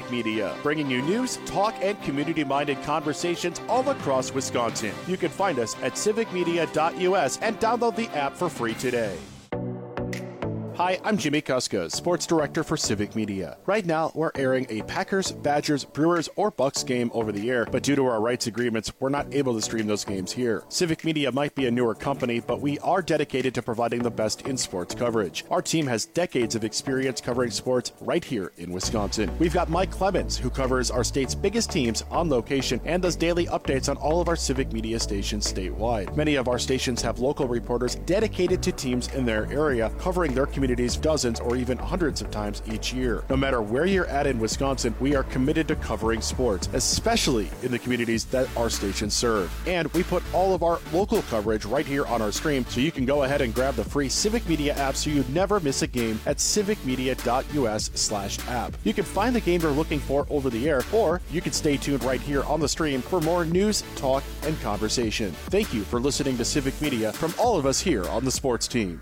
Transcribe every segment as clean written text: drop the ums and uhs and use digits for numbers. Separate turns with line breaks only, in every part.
Civic Media, bringing you news, talk, and community-minded conversations all across Wisconsin. You can find us at civicmedia.us and download the app for free today. Hi, I'm Jimmy Kuska, Sports Director for Civic Media. Right now, we're airing a Packers, Badgers, Brewers, or Bucks game over the air, but due to our rights agreements, we're not able to stream those games here. Civic Media might be a newer company, but we are dedicated to providing the best in sports coverage. Our team has decades of experience covering sports right here in Wisconsin. We've got Mike Clemens, who covers our state's biggest teams on location and does daily updates on all of our Civic Media stations statewide. Many of our stations have local reporters dedicated to teams in their area, covering their communities dozens or even hundreds of times each year. No matter where you're at in Wisconsin, we are committed to covering sports, especially in the communities that our stations serve. And we put all of our local coverage right here on our stream, so you can go ahead and grab the free Civic Media app so you never miss a game at civicmedia.us/app. You can find the game you're looking for over the air, or you can stay tuned right here on the stream for more news, talk, and conversation. Thank you for listening to Civic Media from all of us here on the sports team.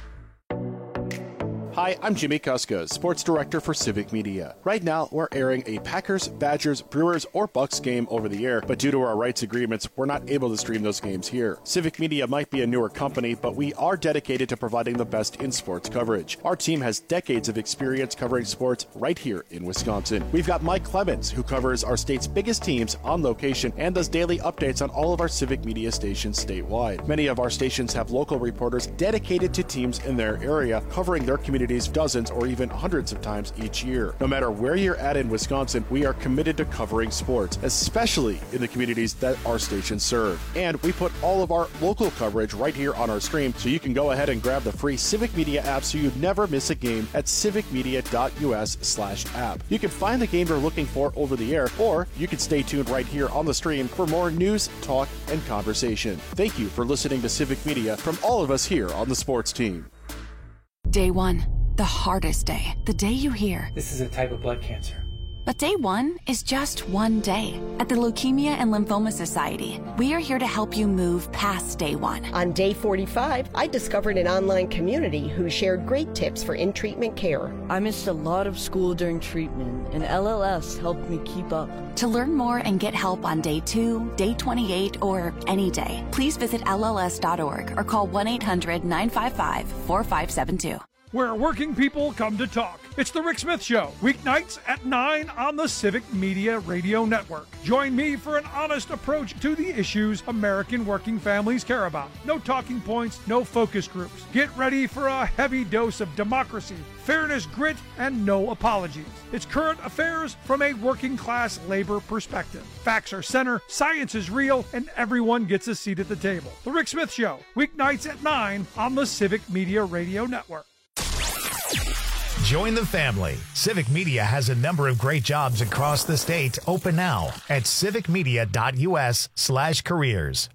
Hi, I'm Jimmy Kuska, Sports Director for Civic Media. Right now, we're airing a Packers, Badgers, Brewers, or Bucks game over the air, but due to our rights agreements, we're not able to stream those games here. Civic Media might be a newer company, but we are dedicated to providing the best in sports coverage. Our team has decades of experience covering sports right here in Wisconsin. We've got Mike Clemens, who covers our state's biggest teams on location and does daily updates on all of our Civic Media stations statewide. Many of our stations have local reporters dedicated to teams in their area, covering their communities dozens or even hundreds of times each year. No matter where you're at in Wisconsin, we are committed to covering sports, especially in the communities that our stations serve. And we put all of our local coverage right here on our stream, so you can go ahead and grab the free Civic Media app so you never miss a game at civicmedia.us/app. You can find the game you're looking for over the air, or you can stay tuned right here on the stream for more news, talk, and conversation. Thank you for listening to Civic Media from all of us here on the sports team.
Day one, the hardest day, the day you hear,
"This is a type of blood cancer."
But day one is just one day. At the Leukemia and Lymphoma Society, we are here to help you move past day one.
On day 45, I discovered an online community who shared great tips for in-treatment care.
I missed a lot of school during treatment, and LLS helped me keep up.
To learn more and get help on day 2, day 28, or any day, please visit LLS.org or call 1-800-955-4572.
Where working people come to talk. It's The Rick Smith Show, weeknights at 9 on the Civic Media Radio Network. Join me for an honest approach to the issues American working families care about. No talking points, no focus groups. Get ready for a heavy dose of democracy, fairness, grit, and no apologies. It's current affairs from a working class labor perspective. Facts are center, science is real, and everyone gets a seat at the table. The Rick Smith Show, weeknights at 9 on the Civic Media Radio Network.
Join the family. Civic Media has a number of great jobs across the state open now at civicmedia.us/careers.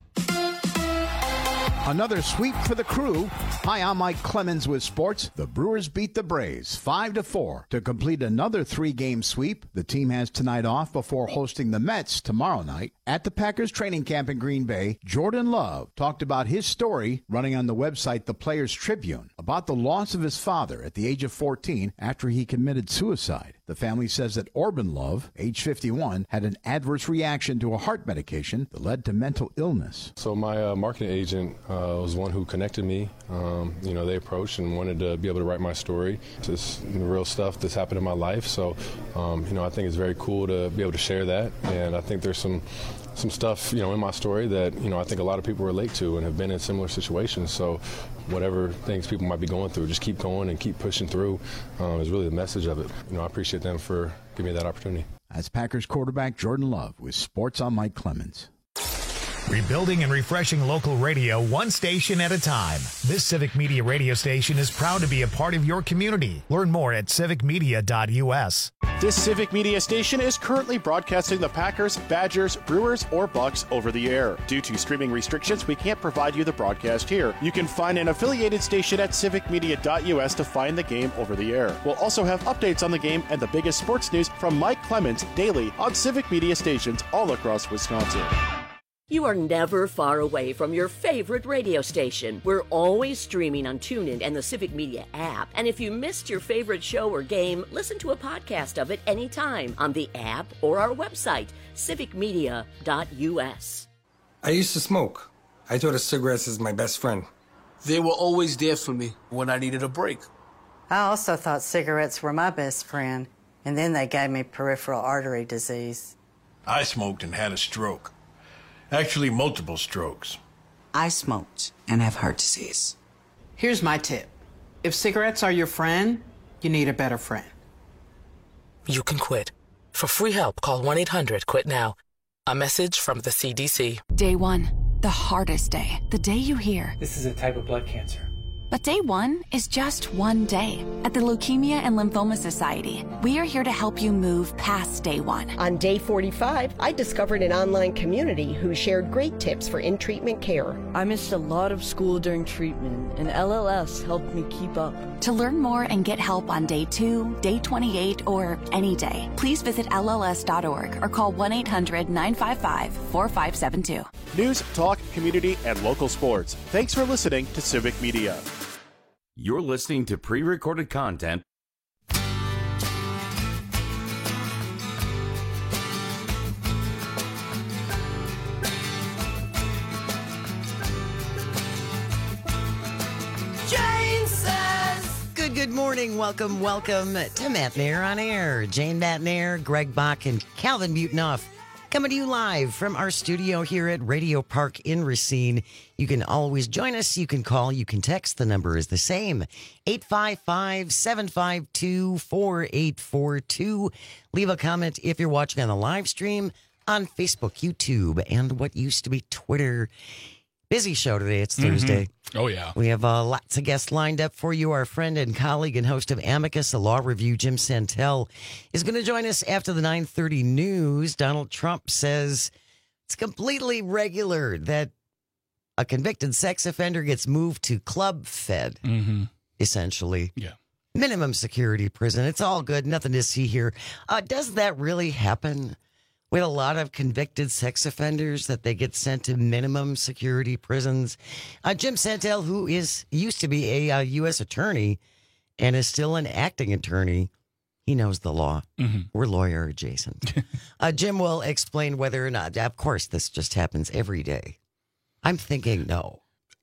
Another sweep for the crew. Hi, I'm Mike Clemens with sports. The Brewers beat the Braves 5-4 to complete another 3-game sweep. The team has tonight off before hosting the Mets tomorrow night. At the Packers training camp in Green Bay, Jordan Love talked about his story running on the website The Players Tribune about the loss of his father at the age of 14 after he committed suicide. The family says that Orban Love, age 51, had an adverse reaction to a heart medication that led to mental illness.
So my marketing agent was one who connected me. They approached and wanted to be able to write my story. It's real stuff that's happened in my life. So, I think it's very cool to be able to share that. And I think there's some stuff, in my story that, I think a lot of people relate to and have been in similar situations. So whatever things people might be going through, just keep going and keep pushing through is really the message of it. I appreciate them for giving me that opportunity.
That's Packers quarterback Jordan Love with Sports on Mike Clemens.
Rebuilding and refreshing local radio one station at a time. This Civic Media radio station is proud to be a part of your community. Learn more at civicmedia.us.
This Civic Media station is currently broadcasting the Packers, Badgers, Brewers, or Bucks over the air. Due to streaming restrictions, we can't provide you the broadcast here. You can find an affiliated station at civicmedia.us to find the game over the air. We'll also have updates on the game and the biggest sports news from Mike Clemens daily on Civic Media stations all across Wisconsin.
You are never far away from your favorite radio station. We're always streaming on TuneIn and the Civic Media app. And if you missed your favorite show or game, listen to a podcast of it anytime on the app or our website, civicmedia.us.
I used to smoke. I thought of cigarettes as my best friend.
They were always there for me when I needed a break.
I also thought cigarettes were my best friend, and then they gave me peripheral artery disease.
I smoked and had a stroke. Actually, multiple strokes.
I smoked and have heart disease. Here's my tip. If cigarettes are your friend, you need a better friend.
You can quit. For free help, call 1-800-QUIT-NOW. A message from the CDC.
Day one, the hardest day. The day you hear,
this is a type of blood cancer.
But day one is just one day. At the Leukemia and Lymphoma Society, we are here to help you move past day one.
On day 45, I discovered an online community who shared great tips for in-treatment care.
I missed a lot of school during treatment, and LLS helped me keep up.
To learn more and get help on day 2, day 28, or any day, please visit LLS.org or call 1-800-955-4572.
News, talk, community, and local sports. Thanks for listening to Civic Media.
You're listening to pre-recorded content.
Jane says, Good morning. Welcome to Matt Nair on Air. Jane Matt Nair, Greg Bach, and Calvin Butenoff. Coming to you live from our studio here at Radio Park in Racine. You can always join us. You can call. You can text. The number is the same. 855-752-4842. Leave a comment if you're watching on the live stream on Facebook, YouTube, and what used to be Twitter. Busy show today. It's Thursday.
Oh, yeah.
We have lots of guests lined up for you. Our friend and colleague and host of Amicus, a law review, Jim Santel, is going to join us after the 9:30 news. Donald Trump says it's completely regular that a convicted sex offender gets moved to Club Fed, essentially.
Yeah.
Minimum security prison. It's all good. Nothing to see here. Does that really happen with a lot of convicted sex offenders, that they get sent to minimum security prisons? Jim Santel, who used to be a U.S. attorney and is still an acting attorney, he knows the law. We're lawyer adjacent. Jim will explain whether or not, of course, this just happens every day. I'm thinking no.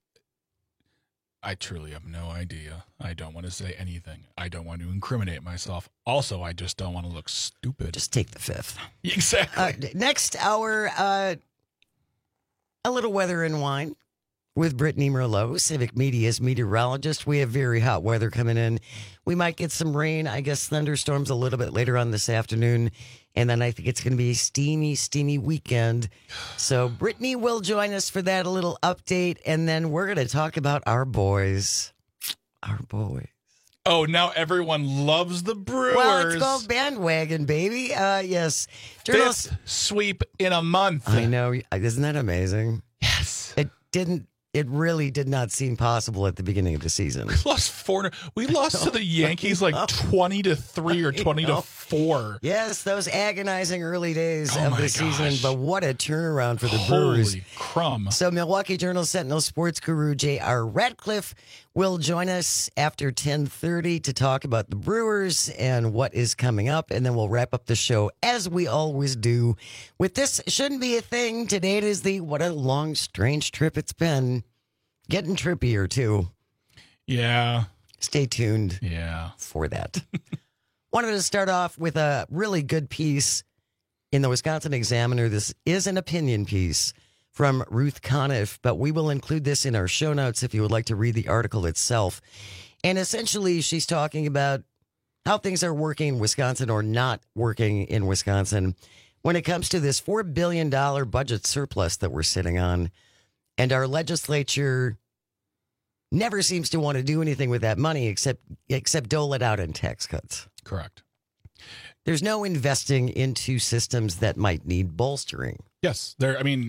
I truly have no idea. I don't want to say anything. I don't want to incriminate myself. Also, I just don't want to look stupid.
Just take the fifth.
Exactly.
Next hour, a little weather and wine with Brittany Merlot, Civic Media's meteorologist. We have very hot weather coming in. We might get some rain, I guess thunderstorms a little bit later on this afternoon. And then I think it's going to be a steamy weekend. So Brittany will join us for that, a little update. And then we're going to talk about our boys. Our boys.
Oh, now everyone loves the Brewers.
Well, it's called bandwagon, baby. Yes.
Fifth sweep in a month.
I know. Isn't that amazing?
Yes.
It really did not seem possible at the beginning of the season.
We lost to the Yankees like 20-3 or 20-4.
Yes, those agonizing early days of the season, but what a turnaround for the Brewers.
Holy crumb.
So Milwaukee Journal-Sentinel sports guru J.R. Radcliffe will join us after 10:30 to talk about the Brewers and what is coming up, and then we'll wrap up the show as we always do with This Shouldn't Be a Thing. Today it is what a long, strange trip it's been. Getting trippier, too.
Yeah.
Stay tuned for that. Wanted to start off with a really good piece in the Wisconsin Examiner. This is an opinion piece from Ruth Conniff, but we will include this in our show notes if you would like to read the article itself. And essentially, she's talking about how things are working in Wisconsin or not working in Wisconsin when it comes to this $4 billion budget surplus that we're sitting on. And our legislature never seems to want to do anything with that money except dole it out in tax cuts.
Correct.
There's no investing into systems that might need bolstering.
Yes. And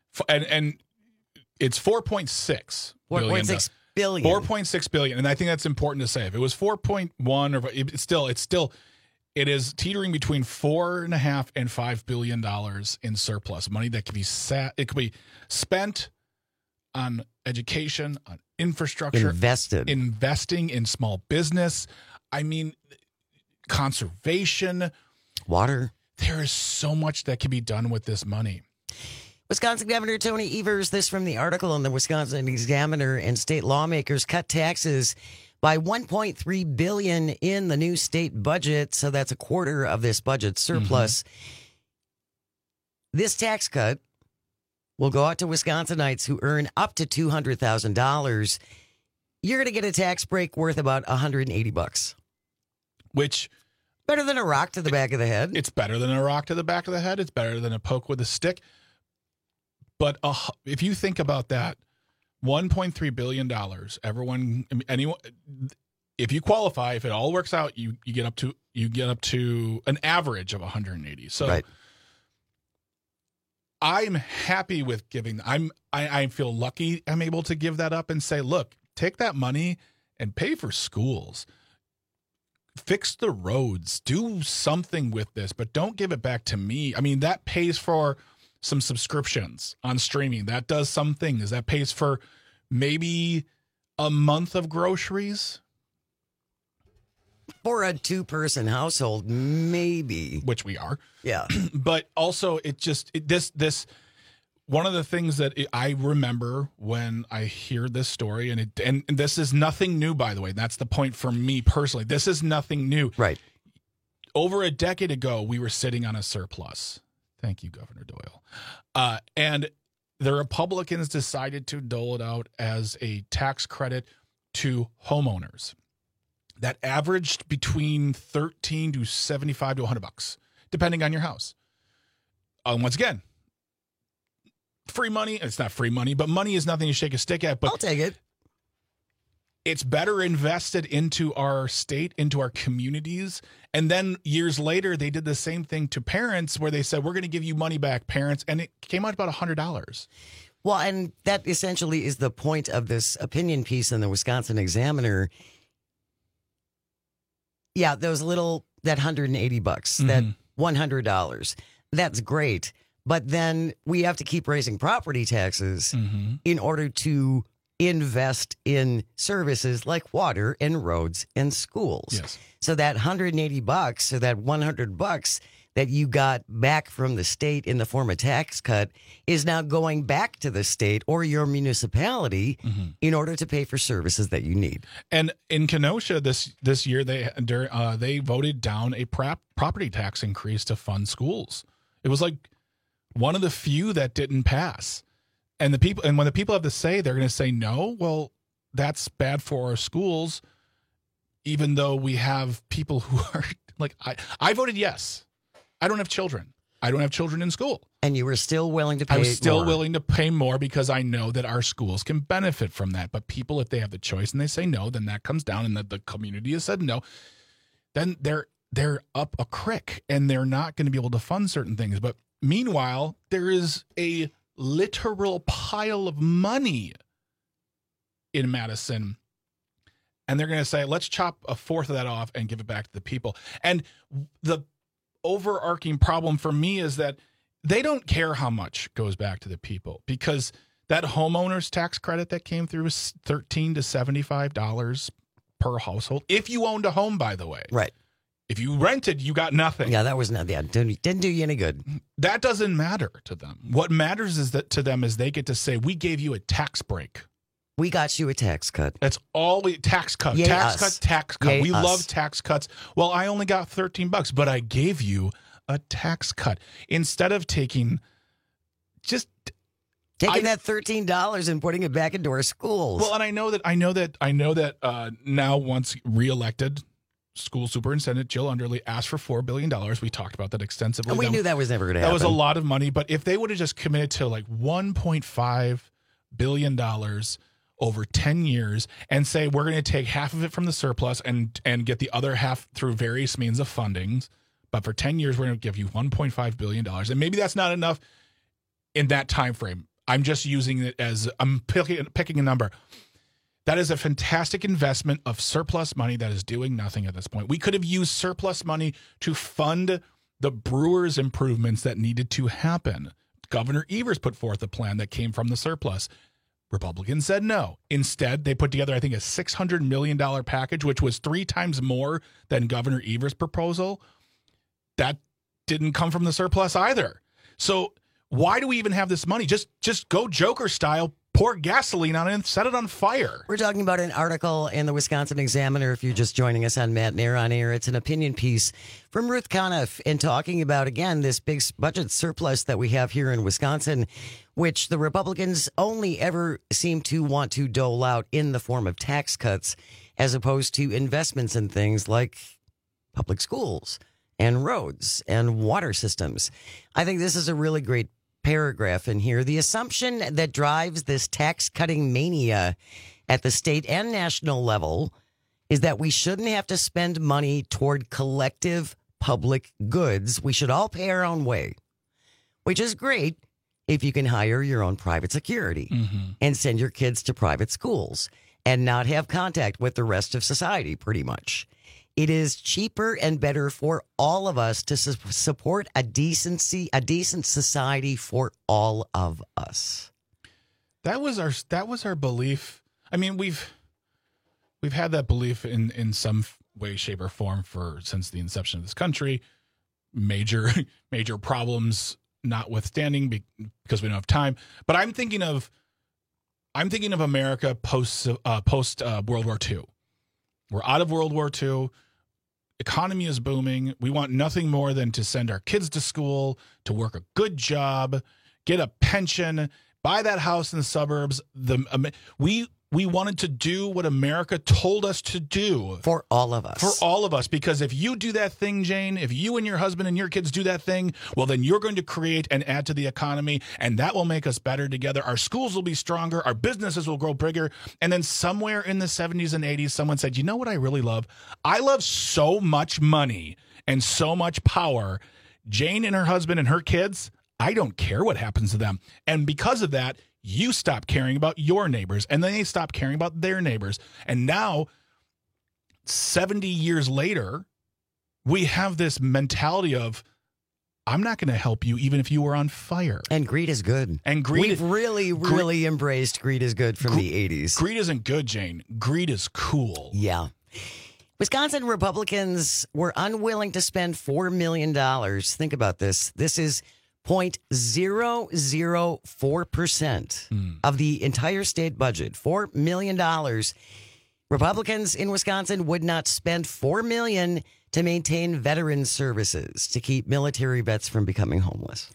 it's 4.6 billion.
4.6 billion.
4.6 billion. And I think that's important to say. If it was 4.1 or it's still It is teetering between $4.5 and $5 billion in surplus money that can be it could be spent on education, on infrastructure, investing in small business. I mean, conservation,
water.
There is so much that can be done with this money.
Wisconsin Governor Tony Evers, this from the article in the Wisconsin Examiner, and state lawmakers cut taxes by $1.3 billion in the new state budget. So that's a quarter of this budget surplus. This tax cut will go out to Wisconsinites who earn up to $200,000. You're going to get a tax break worth about $180,
which
better than a rock to the back of the head.
It's better than a rock to the back of the head. It's better than a poke with a stick. But if you think about that, $1.3 billion, anyone, if you qualify, if it all works out, you get up to an average of 180. So right. I'm happy with giving. I feel lucky I'm able to give that up and say, look, take that money and pay for schools. Fix the roads, do something with this, but don't give it back to me. I mean, that pays for some subscriptions on streaming. That does some things. That pays for maybe a month of groceries.
For a 2-person household, maybe.
Which we are.
Yeah.
But also, this one of the things that I remember when I hear this story, and this is nothing new, by the way. That's the point for me personally. This is nothing new.
Right.
Over a decade ago, we were sitting on a surplus. Thank you, Governor Doyle. And the Republicans decided to dole it out as a tax credit to homeowners that averaged between $13 to $75 to $100, depending on your house. Once again, free money. It's not free money, but money is nothing to shake a stick at. But
I'll take it.
It's better invested into our state, into our communities. And then years later, they did the same thing to parents where they said, we're going to give you money back, parents. And it came out about $100.
Well, and that essentially is the point of this opinion piece in the Wisconsin Examiner. Yeah, that $180, that $100. That's great. But then we have to keep raising property taxes in order to invest in services like water and roads and schools.
Yes.
So that $180 or that $100 that you got back from the state in the form of tax cut is now going back to the state or your municipality in order to pay for services that you need.
And in Kenosha this year, they voted down a property tax increase to fund schools. It was like one of the few that didn't pass. And when the people have to say, they're going to say no. Well, that's bad for our schools, even though we have people who are like, I voted yes. I don't have children. I don't have children in school.
And you were still willing to pay more.
I was still willing to pay more because I know that our schools can benefit from that. But people, if they have the choice and they say no, then that comes down and the community has said no, then they're up a creek and they're not going to be able to fund certain things. But meanwhile, there is a literal pile of money in Madison, and they're going to say, let's chop a fourth of that off and give it back to the people. And the overarching problem for me is that they don't care how much goes back to the people, because that homeowner's tax credit that came through is $13 to $75 per household. If you owned a home, by the way.
Right.
If you rented, you got nothing.
Yeah, that was not. Yeah, didn't do you any good.
That doesn't matter to them. What matters is that to them is they get to say, "We gave you a tax break.
We got you a tax cut."
That's all tax cut.
Yay
tax
us.
cut. Tax cut.
Yay
we
us.
love tax cuts. Well, I only got $13, but I gave you a tax cut instead of taking that
$13 and putting it back into our schools.
Well, and I know that now once reelected, School Superintendent Jill Underly asked for $4 billion. We talked about that extensively.
And we knew that was never going to happen.
That was a lot of money. But if they would have just committed to like $1.5 billion over 10 years and say, we're going to take half of it from the surplus and get the other half through various means of fundings. But for 10 years, we're going to give you $1.5 billion. And maybe that's not enough in that time frame. I'm just using it as I'm picking a number. That is a fantastic investment of surplus money that is doing nothing at this point. We could have used surplus money to fund the Brewers improvements that needed to happen. Governor Evers put forth a plan that came from the surplus. Republicans said no. Instead, they put together, I think, a $600 million package, which was 3 times more than Governor Evers' proposal. That didn't come from the surplus either. So why do we even have this money? Just go Joker style, pour gasoline on it and set it on fire.
We're talking about an article in the Wisconsin Examiner. If you're just joining us on Matt and Air on Air, it's an opinion piece from Ruth Conniff and talking about, again, this big budget surplus that we have here in Wisconsin, which the Republicans only ever seem to want to dole out in the form of tax cuts, as opposed to investments in things like public schools and roads and water systems. I think this is a really great paragraph in here. The assumption that drives this tax-cutting mania at the state and national level is that we shouldn't have to spend money toward collective public goods. We should all pay our own way, which is great if you can hire your own private security and send your kids to private schools and not have contact with the rest of society, pretty much. It is cheaper and better for all of us to support a decent society for all of us.
That was our belief. I mean, we've had that belief in some way, shape, or form since the inception of this country. Major problems notwithstanding, because we don't have time. But I'm thinking of America post World War II. We're out of World War II. Economy is booming. We want nothing more than to send our kids to school, to work a good job, get a pension, buy that house in the suburbs. We wanted to do what America told us to do.
For all of us.
For all of us. Because if you do that thing, Jane, if you and your husband and your kids do that thing, well, then you're going to create and add to the economy, and that will make us better together. Our schools will be stronger. Our businesses will grow bigger. And then somewhere in the 70s and 80s, someone said, you know what I really love? I love so much money and so much power. Jane and her husband and her kids, I don't care what happens to them. And because of that, you stop caring about your neighbors, and then they stop caring about their neighbors. And now, 70 years later, we have this mentality of, I'm not going to help you even if you were on fire.
And greed is good.
And
we've really embraced greed is good from the 80s.
Greed isn't good, Jane. Greed is cool.
Yeah. Wisconsin Republicans were unwilling to spend $4 million. Think about this. This is 0.004% of the entire state budget, $4 million. Republicans in Wisconsin would not spend $4 million to maintain veteran services, to keep military vets from becoming homeless.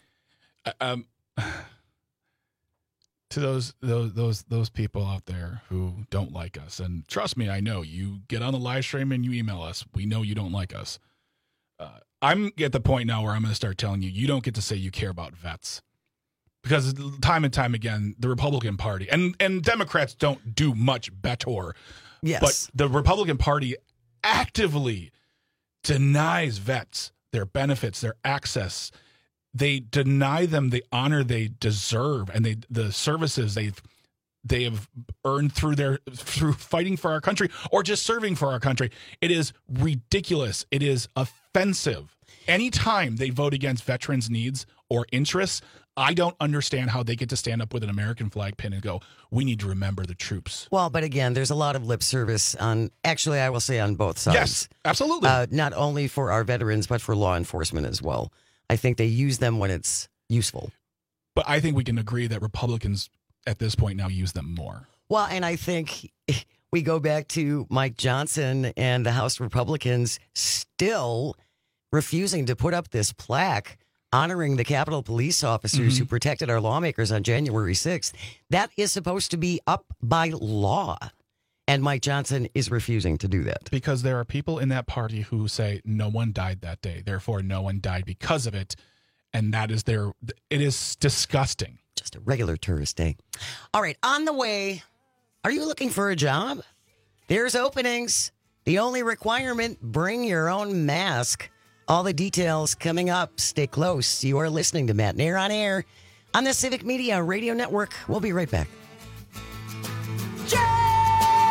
To those people out there who don't like us, and trust me, I know, you get on the live stream and you email us. We know you don't like us. I'm at the point now where I'm going to start telling you, you don't get to say you care about vets. Because time and time again, the Republican Party, and Democrats don't do much better.
Yes.
But the Republican Party actively denies vets their benefits, their access. They deny them the honor they deserve and the services they have earned through fighting for our country or just serving for our country. It is ridiculous. It is offensive. Anytime they vote against veterans' needs or interests, I don't understand how they get to stand up with an American flag pin and go, we need to remember the troops.
Well, but again, there's a lot of lip service I will say on both sides.
Yes, absolutely.
Not only for our veterans, but for law enforcement as well. I think they use them when it's useful.
But I think we can agree that Republicans at this point now use them more.
Well, and I think we go back to Mike Johnson and the House Republicans still refusing to put up this plaque honoring the Capitol police officers who protected our lawmakers on January 6th. That is supposed to be up by law. And Mike Johnson is refusing to do that.
Because there are people in that party who say no one died that day. Therefore, no one died because of it. And that is it is disgusting.
Just a regular tourist day. All right, on the way, are you looking for a job? There's openings. The only requirement, bring your own mask. All the details coming up. Stay close. You are listening to Matt and Air on Air on the Civic Media Radio Network. We'll be right back.
Jay!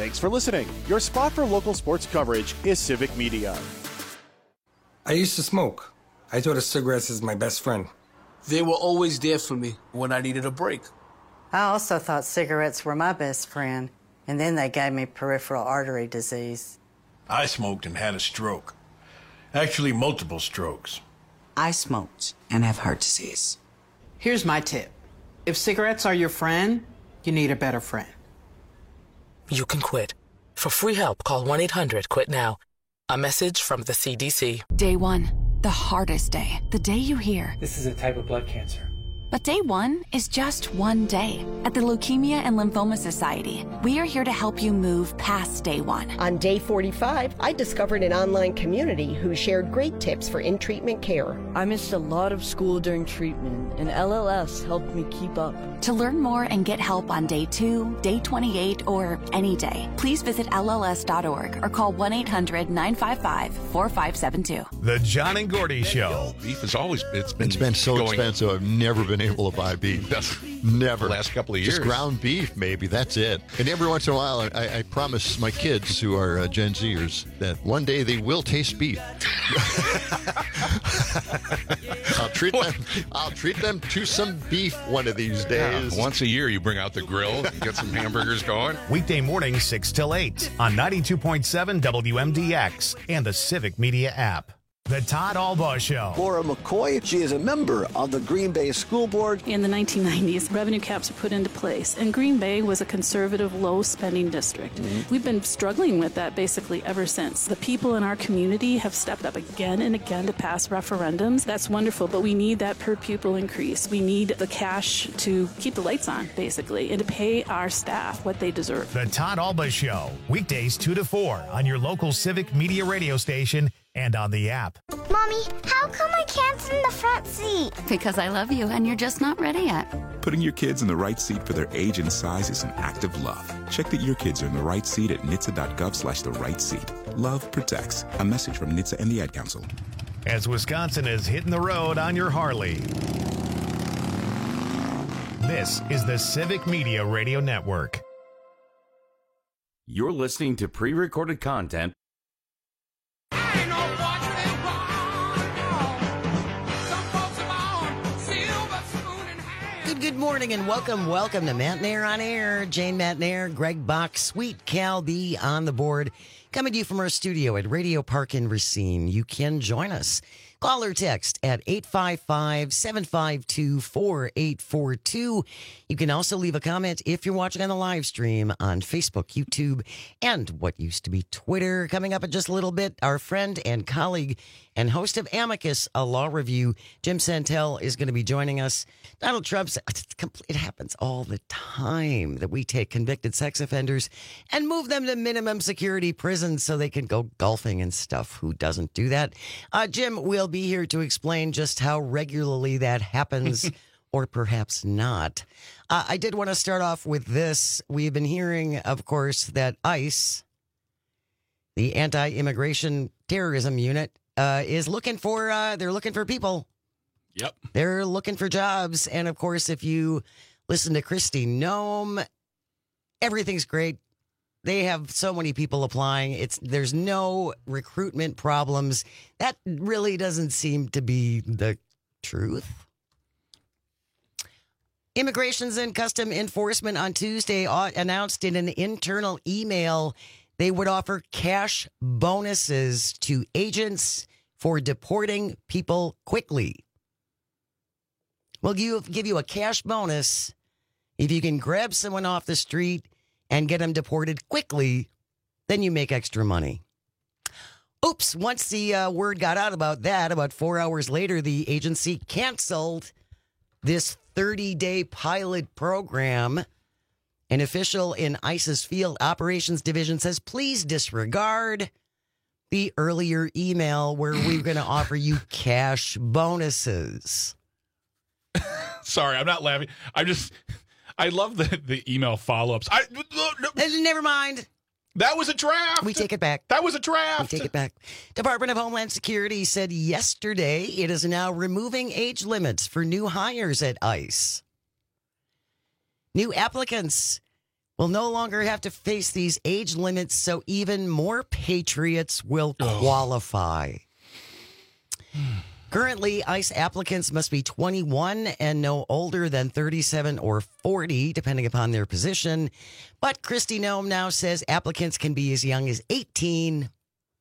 Thanks for listening. Your spot for local sports coverage is Civic Media.
I used to smoke. I thought of cigarettes as my best friend.
They were always there for me when I needed a break.
I also thought cigarettes were my best friend, and then they gave me peripheral artery disease.
I smoked and had a stroke. Actually, multiple strokes.
I smoked and have heart disease. Here's my tip. If cigarettes are your friend, you need a better friend.
You can quit. For free help, call 1-800-QUIT-NOW. A message from the CDC.
Day one, the hardest day. The day you hear,
"This is a type of blood cancer."
But day one is just one day. At the Leukemia and Lymphoma Society, we are here to help you move past day one.
On day 45, I discovered an online community who shared great tips for in-treatment care.
I missed a lot of school during treatment, and LLS helped me keep up.
To learn more and get help on day 2, day 28, or any day, please visit LLS.org or call 1-800-955-4572.
The John and Gordy Show.
Beef is always, it's been
so
going
expensive. I've never been able to buy beef. Never.
The last couple of years.
Just ground beef, maybe. That's it. And every once in a while, I promise my kids, who are Gen Zers, that one day they will taste beef. I'll treat them to some beef one of these days.
Yeah, once a year, you bring out the grill and get some hamburgers going.
Weekday mornings 6 till 8 on 92.7 WMDX and the Civic Media app. The Todd Albaugh Show.
Laura McCoy, she is a member of the Green Bay School Board.
In the 1990s, revenue caps were put into place, and Green Bay was a conservative, low-spending district. We've been struggling with that basically ever since. The people in our community have stepped up again and again to pass referendums. That's wonderful, but we need that per-pupil increase. We need the cash to keep the lights on, basically, and to pay our staff what they deserve.
The Todd Albaugh Show, weekdays 2 to 4 on your local Civic Media radio station and on the app.
Mommy, how come I can't sit in the front seat?
Because I love you and you're just not ready yet.
Putting your kids in the right seat for their age and size is an act of love. Check that your kids are in the right seat at NHTSA.gov/the right seat. Love protects. A message from NHTSA and the Ad Council.
As Wisconsin is hitting the road on your Harley. This is the Civic Media Radio Network.
You're listening to pre-recorded content.
Good morning and welcome to Matnair on Air. Jane Matnair, Greg Bach, Sweet Cal B on the board. Coming to you from our studio at Radio Park in Racine. You can join us. Call or text at 855-752-4842. You can also leave a comment if you're watching on the live stream on Facebook, YouTube, and what used to be Twitter. Coming up in just a little bit, our friend and colleague and host of Amicus, a law review, Jim Santel, is going to be joining us. Donald Trump's, it happens all the time that we take convicted sex offenders and move them to minimum security prisons so they can go golfing and stuff. Who doesn't do that? Jim will be here to explain just how regularly that happens or perhaps not. I did want to start off with this. We've been hearing, of course, that ICE, the Anti-Immigration Terrorism Unit, is looking for, they're looking for people.
Yep.
They're looking for jobs. And of course, if you listen to Kristi Noem, everything's great. They have so many people applying. There's no recruitment problems. That really doesn't seem to be the truth. Immigrations and Custom Enforcement on Tuesday announced in an internal email they would offer cash bonuses to agents for deporting people quickly. We'll give you a cash bonus if you can grab someone off the street and get them deported quickly, then you make extra money. Oops, once the word got out about that, about 4 hours later, the agency canceled this 30-day pilot program. An official in ICE's Field Operations Division says, please disregard the earlier email where we're going to offer you cash bonuses.
Sorry, I'm not laughing. I love the email follow-ups.
Never mind.
That was a draft.
We take it back.
That was a draft.
We take it back. Department of Homeland Security said yesterday it is now removing age limits for new hires at ICE. New applicants will no longer have to face these age limits, so even more patriots will qualify. Currently, ICE applicants must be 21 and no older than 37 or 40, depending upon their position. But Kristi Noem now says applicants can be as young as 18.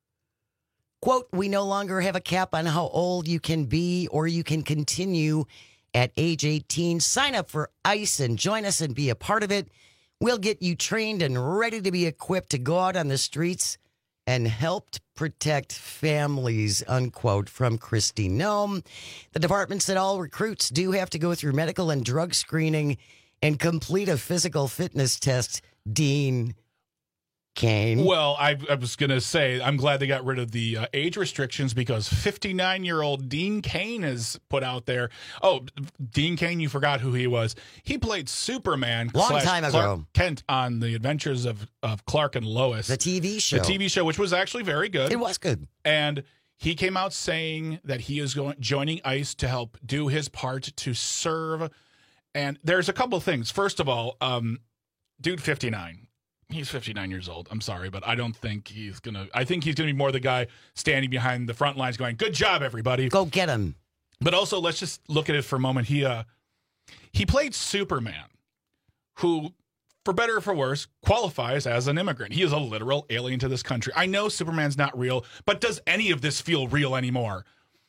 Quote, we no longer have a cap on how old you can be, or you can continue at age 18. Sign up for ICE and join us and be a part of it. We'll get you trained and ready to be equipped to go out on the streets and helped protect families, unquote, from Kristi Noem. The department said all recruits do have to go through medical and drug screening and complete a physical fitness test. Dean Cain.
Well, I was going to say, I'm glad they got rid of the age restrictions, because 59-year-old Dean Cain has put out there. Oh, Dean Cain, you forgot who he was. He played Superman.
Long time ago.
Clark Kent on The Adventures of Clark and Lois.
The TV show.
The TV show, which was actually very good.
It was good.
And he came out saying that he is joining ICE to help do his part to serve. And there's a couple things. First of all, dude 59. He's 59 years old. I'm sorry, but I don't think he's going to... I think he's going to be more the guy standing behind the front lines going, good job, everybody.
Go get him.
But also, let's just look at it for a moment. He played Superman, who, for better or for worse, qualifies as an immigrant. He is a literal alien to this country. I know Superman's not real, but does any of this feel real anymore?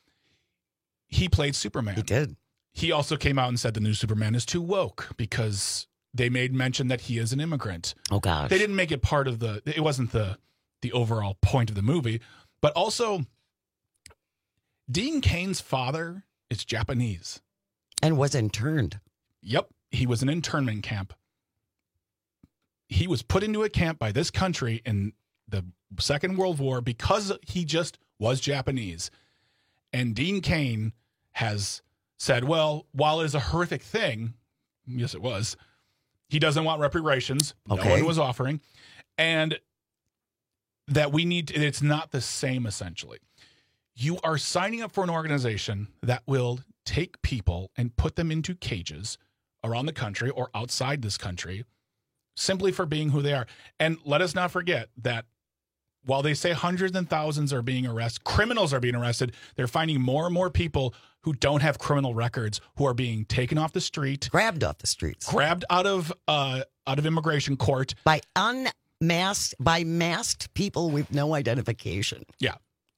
He played Superman.
He did.
He also came out and said the new Superman is too woke because... they made mention that he is an immigrant.
Oh, gosh.
They didn't make it part of it wasn't the overall point of the movie. But also, Dean Cain's father is Japanese.
And was interned.
Yep. He was in an internment camp. He was put into a camp by this country in the Second World War because he just was Japanese. And Dean Cain has said, well, while it is a horrific thing, yes, it was, he doesn't want reparations. Okay. No one was offering. And that it's not the same, essentially. You are signing up for an organization that will take people and put them into cages around the country or outside this country simply for being who they are. And let us not forget that while they say hundreds and thousands are being arrested, criminals are being arrested, they're finding more and more people who don't have criminal records who are being taken off the street.
Grabbed off the streets.
Grabbed out of immigration court.
By masked people with no identification.
Yeah.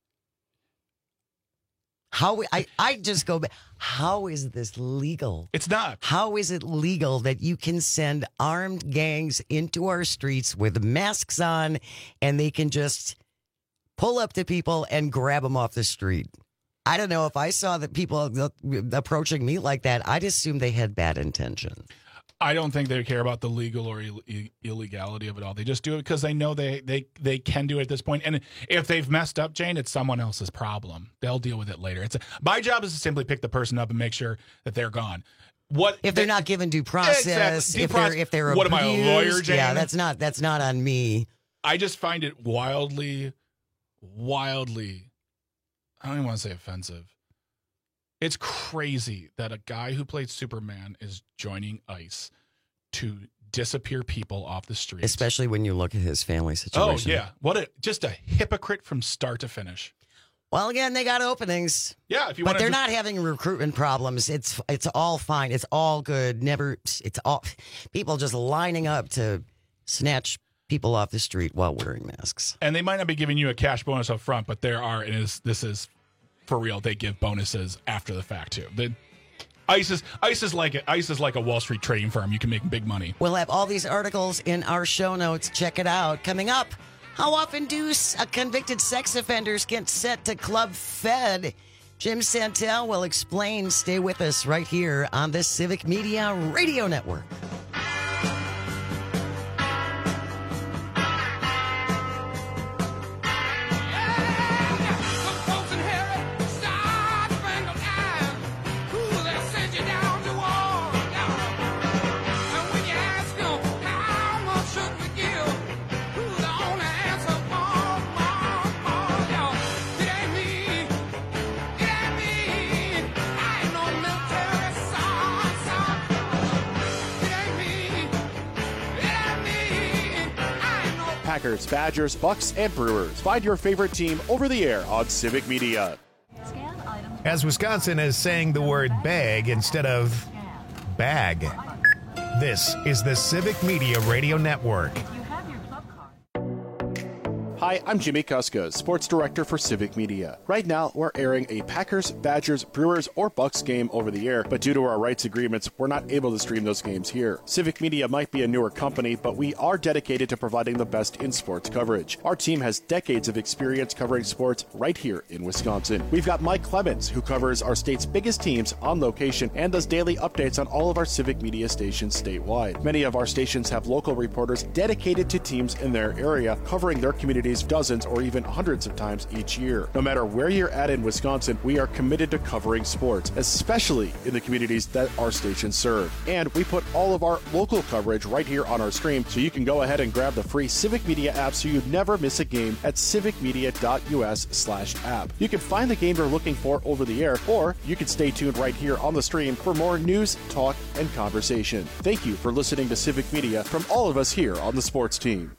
I just go back. How is this legal?
It's not.
How is it legal that you can send armed gangs into our streets with masks on and they can just pull up to people and grab them off the street? I don't know. If I saw that people approaching me like that, I'd assume they had bad intention.
I don't think they care about the legal or illegality of it all. They just do it because they know they can do it at this point. And if they've messed up, Jane, it's someone else's problem. They'll deal with it later. My job is to simply pick the person up and make sure that they're gone. What
if they're not given due process?
Exactly.
If they're
what
abused,
am I, a lawyer, Jane?
Yeah, that's not on me.
I just find it wildly, I don't even want to say offensive. It's crazy that a guy who played Superman is joining ICE to disappear people off the streets.
Especially when you look at his family situation.
Oh, yeah. Just a hypocrite from start to finish.
Well, again, they got openings.
Yeah, if you
want, but they're not having recruitment problems. It's all fine. It's all good. It's all people just lining up to snatch people off the street while wearing masks.
And they might not be giving you a cash bonus up front, but this is for real. They give bonuses after the fact too. ICE is like a Wall Street trading firm. You can make big money.
We'll have all these articles in our show notes. Check it out. Coming up, how often do convicted sex offenders get sent to Club Fed? Jim Santel will explain. Stay with us right here on the Civic Media Radio Network.
Packers, Badgers, Bucks, and Brewers. Find your favorite team over the air on Civic Media.
As Wisconsin is saying the word bag instead of bag. This is the Civic Media Radio Network.
Hi, I'm Jimmy Kuska, Sports Director for Civic Media. Right now, we're airing a Packers, Badgers, Brewers, or Bucks game over the air, but due to our rights agreements, we're not able to stream those games here. Civic Media might be a newer company, but we are dedicated to providing the best in sports coverage. Our team has decades of experience covering sports right here in Wisconsin. We've got Mike Clemens, who covers our state's biggest teams on location and does daily updates on all of our Civic Media stations statewide. Many of our stations have local reporters dedicated to teams in their area, covering their communities dozens or even hundreds of times each year. No matter where you're at in Wisconsin, we are committed to covering sports, especially in the communities that our stations serve. And we put all of our local coverage right here on our stream, so you can go ahead and grab the free Civic Media app so you never miss a game at civicmedia.us/app. You can find the game you're looking for over the air, or you can stay tuned right here on the stream for more news, talk, and conversation. Thank you for listening to Civic Media from all of us here on the sports team.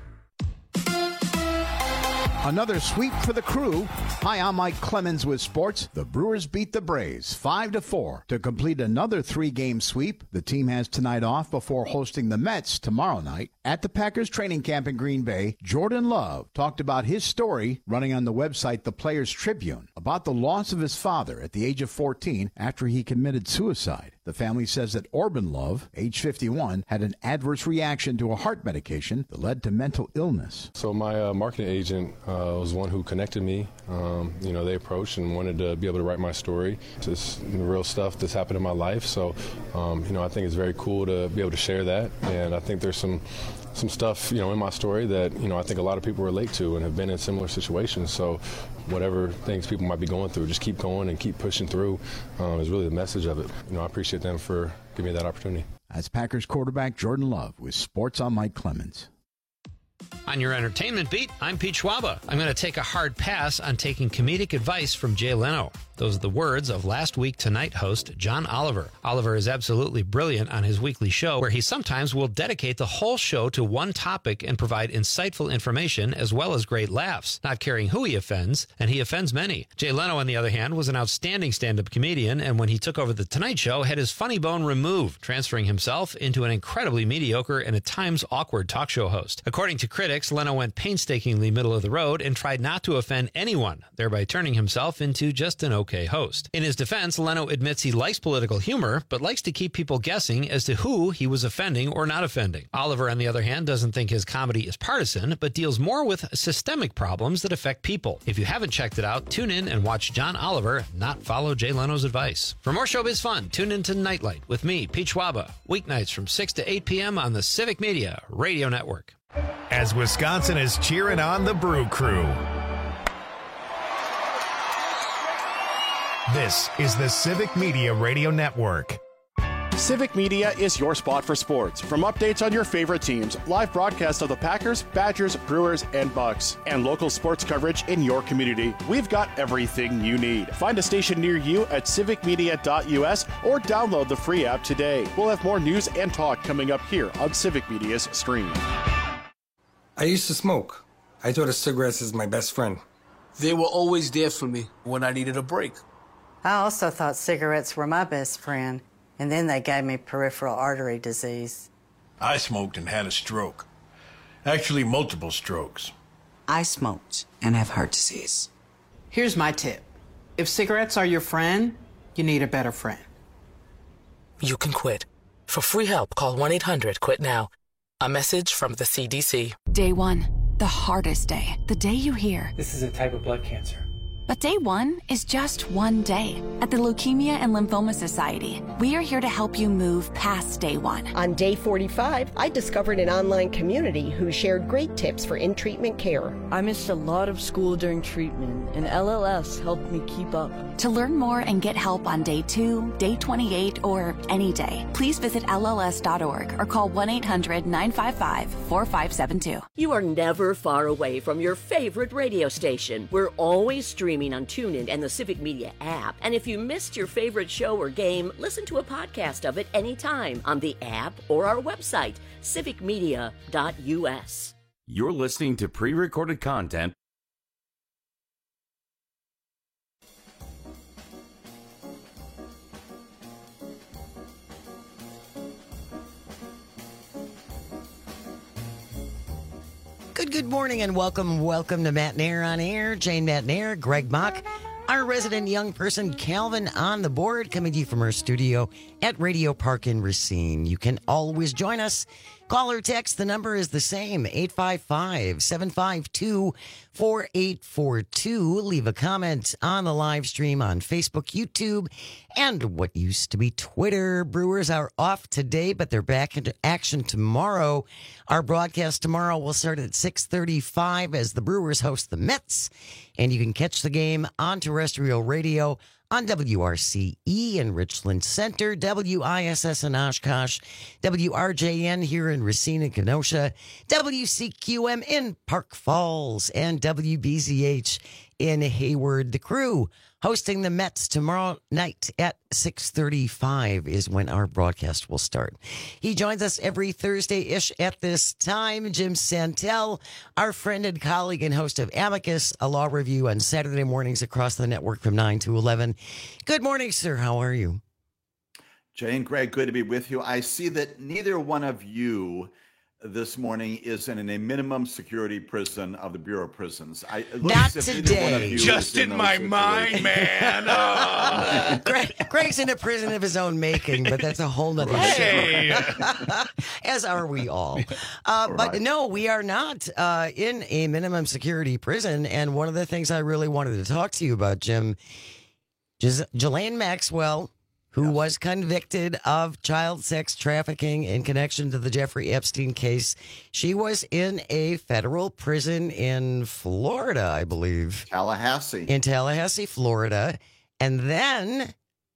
Another sweep for the crew. Hi, I'm Mike Clemens with sports. The Brewers beat the Braves 5-4 to complete another 3-game sweep. The team has tonight off before hosting the Mets tomorrow night. At the Packers training camp in Green Bay, Jordan Love talked about his story running on the website The Players Tribune about the loss of his father at the age of 14 after he committed suicide. The family says that Orban Love, age 51, had an adverse reaction to a heart medication that led to mental illness.
So my marketing agent was one who connected me. They approached and wanted to be able to write my story. It's real stuff that's happened in my life. So, I think it's very cool to be able to share that. And I think there's some stuff, in my story that, I think a lot of people relate to and have been in similar situations. So whatever things people might be going through, just keep going and keep pushing through is really the message of it. I appreciate them for giving me that opportunity.
That's Packers quarterback Jordan Love with Sports on Mike Clemens.
On your entertainment beat, I'm Pete Schwaba. I'm going to take a hard pass on taking comedic advice from Jay Leno. Those are the words of Last Week Tonight host John Oliver. Oliver is absolutely brilliant on his weekly show, where he sometimes will dedicate the whole show to one topic and provide insightful information as well as great laughs, not caring who he offends, and he offends many. Jay Leno, on the other hand, was an outstanding stand-up comedian, and when he took over The Tonight Show, had his funny bone removed, transferring himself into an incredibly mediocre and at times awkward talk show host. According to critics, Leno went painstakingly middle of the road and tried not to offend anyone, thereby turning himself into just an okay host. In his defense, Leno admits he likes political humor, but likes to keep people guessing as to who he was offending or not offending. Oliver, on the other hand, doesn't think his comedy is partisan, but deals more with systemic problems that affect people. If you haven't checked it out, tune in and watch John Oliver not follow Jay Leno's advice. For more showbiz fun, tune in to Nightlight with me, Pete Schwaba, weeknights from 6 to 8 p.m. on the Civic Media Radio Network.
As Wisconsin is cheering on the Brew Crew. This is the Civic Media Radio Network.
Civic Media is your spot for sports. From updates on your favorite teams, live broadcasts of the Packers, Badgers, Brewers, and Bucks, and local sports coverage in your community, we've got everything you need. Find a station near you at civicmedia.us or download the free app today. We'll have more news and talk coming up here on Civic Media's stream.
I used to smoke. I thought of cigarettes as my best friend.
They were always there for me when I needed a break.
I also thought cigarettes were my best friend, and then they gave me peripheral artery disease.
I smoked and had a stroke. Actually, multiple strokes.
I smoked and have heart disease. Here's my tip. If cigarettes are your friend, you need a better friend.
You can quit. For free help, call 1-800-QUIT-NOW. A message from the CDC.
Day one, the hardest day. The day you hear,
this is a type of blood cancer.
But day one is just one day. At the Leukemia and Lymphoma Society, we are here to help you move past day one.
On day 45, I discovered an online community who shared great tips for in-treatment care.
I missed a lot of school during treatment, and LLS helped me keep up.
To learn more and get help on day 2, day 28, or any day, please visit LLS.org or call 1-800-955-4572.
You are never far away from your favorite radio station. We're always streaming on TuneIn and the Civic Media app. And if you missed your favorite show or game, listen to a podcast of it anytime on the app or our website, civicmedia.us.
You're listening to pre-recorded content.
Good morning and welcome to Matt Nair on Air. Jane Matt Nair, Greg Mock, our resident young person, Calvin, on the board, coming to you from our studio at Radio Park in Racine. You can always join us. Call or text. The number is the same, 855-752-4842. Leave a comment on the live stream on Facebook, YouTube, and what used to be Twitter. Brewers are off today, but they're back into action tomorrow. Our broadcast tomorrow will start at 6:35 as the Brewers host the Mets. And you can catch the game on terrestrial radio on WRCE in Richland Center, WISS in Oshkosh, WRJN here in Racine and Kenosha, WCQM in Park Falls, and WBZH in Hayward. The Crew hosting the Mets tomorrow night at 6:35 is when our broadcast will start. He joins us every Thursday-ish at this time. Jim Santel, our friend and colleague and host of Amicus, a law review on Saturday mornings across the network from 9 to 11. Good morning, sir. How are you?
Jane, Greg, good to be with you. I see that neither one of you this morning is in a minimum security prison of the Bureau of Prisons.
Not today.
Just in my mind, man. Oh.
Greg's in a prison of his own making, but that's a whole nother show. As are we all. But no, we are not in a minimum security prison. And one of the things I really wanted to talk to you about, Jim, Ghislaine Maxwell, who was convicted of child sex trafficking in connection to the Jeffrey Epstein case. She was in a federal prison in Florida, I believe.
Tallahassee.
In Tallahassee, Florida. And then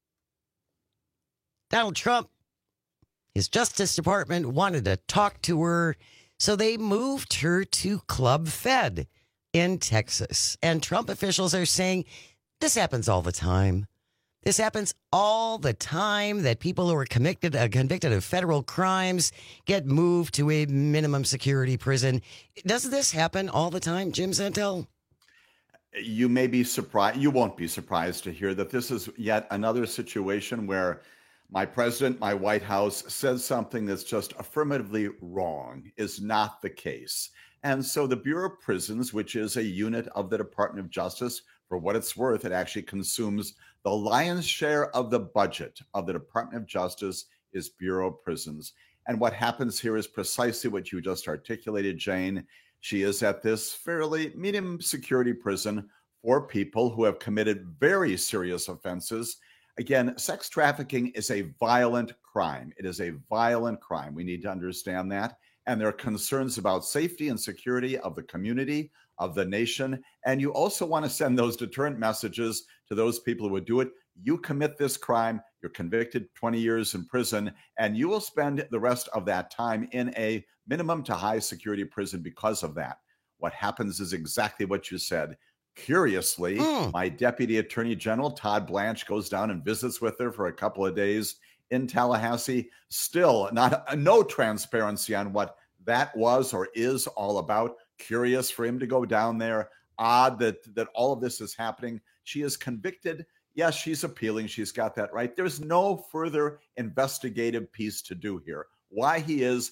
Donald Trump, his Justice Department, wanted to talk to her, so they moved her to Club Fed in Texas. And Trump officials are saying, this happens all the time. This happens all the time, that people who are convicted of federal crimes get moved to a minimum security prison. Does this happen all the time, Jim Santel?
You may be surprised. You won't be surprised to hear that this is yet another situation where my president, my White House, says something that's just affirmatively wrong is not the case. And so the Bureau of Prisons, which is a unit of the Department of Justice, for what it's worth, it actually consumes the lion's share of the budget of the Department of Justice is Bureau of Prisons. And what happens here is precisely what you just articulated, Jane. She is at this fairly medium security prison for people who have committed very serious offenses. Again, sex trafficking is a violent crime. It is a violent crime. We need to understand that. And there are concerns about safety and security of the community, of the nation. And you also want to send those deterrent messages to those people who would do it. You commit this crime, you're convicted 20 years in prison, and you will spend the rest of that time in a minimum to high security prison because of that. What happens is exactly what you said. Curiously, my Deputy Attorney General, Todd Blanche, goes down and visits with her for a couple of days in Tallahassee. Still no transparency on what that was or is all about. Curious for him to go down there. Odd that all of this is happening. She is convicted. Yes, she's appealing. She's got that right. There's no further investigative piece to do here. Why he's